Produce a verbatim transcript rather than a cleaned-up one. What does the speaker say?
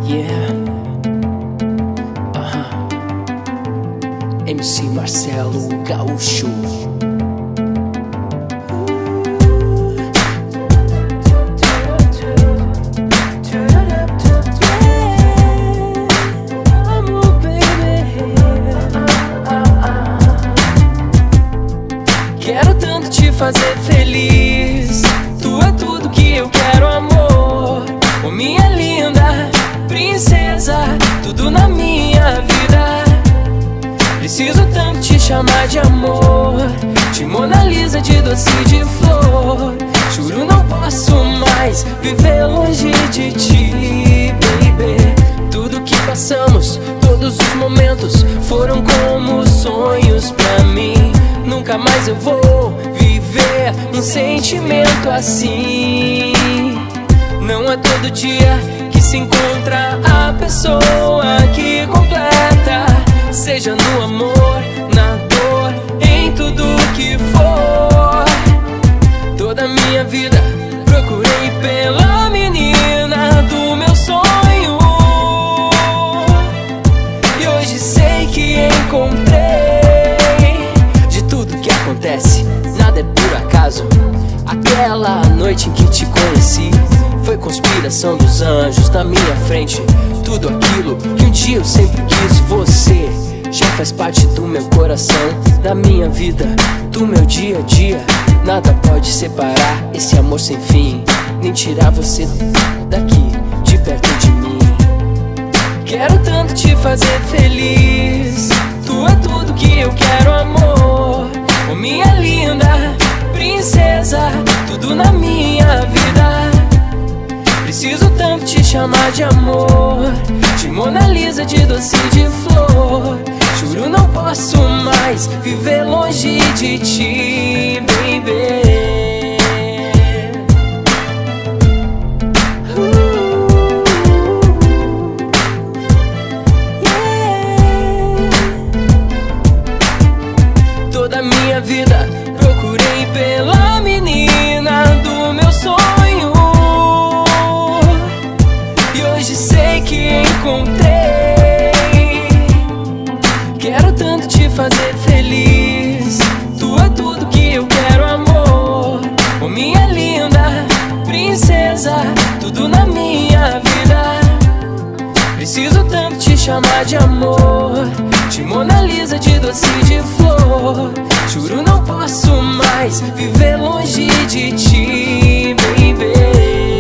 Yeah. Uh-huh. M C Marcelo Gaúcho. Quero tanto te fazer feliz. Tu é tudo que eu quero, amor. Oh, minha linda princesa, tudo na minha vida. Preciso tanto te chamar de amor, de Mona Lisa, de doce, de flor. Juro não posso mais viver longe de ti, baby. Tudo que passamos, todos os momentos foram como sonhos pra mim. Nunca mais eu vou viver um sentimento assim. Não é todo dia que se encontra a pessoa que completa, seja no amor, na dor, em tudo que for. Toda a minha vida procurei pela menina do meu sonho, e hoje sei que encontrei. Acontece, nada é por acaso. Aquela noite em que te conheci foi conspiração dos anjos na minha frente. Tudo aquilo que um dia eu sempre quis. Você já faz parte do meu coração, da minha vida, do meu dia a dia. Nada pode separar esse amor sem fim, nem tirar você daqui, de perto de mim. Quero tanto te fazer feliz. Tu é tudo que eu quero, amor. Oh, minha linda princesa, tudo na minha vida. Preciso tanto te chamar de amor, de Mona Lisa, de doce, de flor. Juro não posso mais viver longe de ti, baby. uh, yeah. Toda a minha vida procurei pela menina do meu sonho, e hoje sei que encontrei. Quero tanto te fazer feliz. Tu é tudo que eu quero, amor. Oh, minha linda princesa, tudo na minha vida. Preciso tanto te chamar de amor, de Mona Lisa, de doce, de flor. Juro não posso mais viver longe de ti, baby.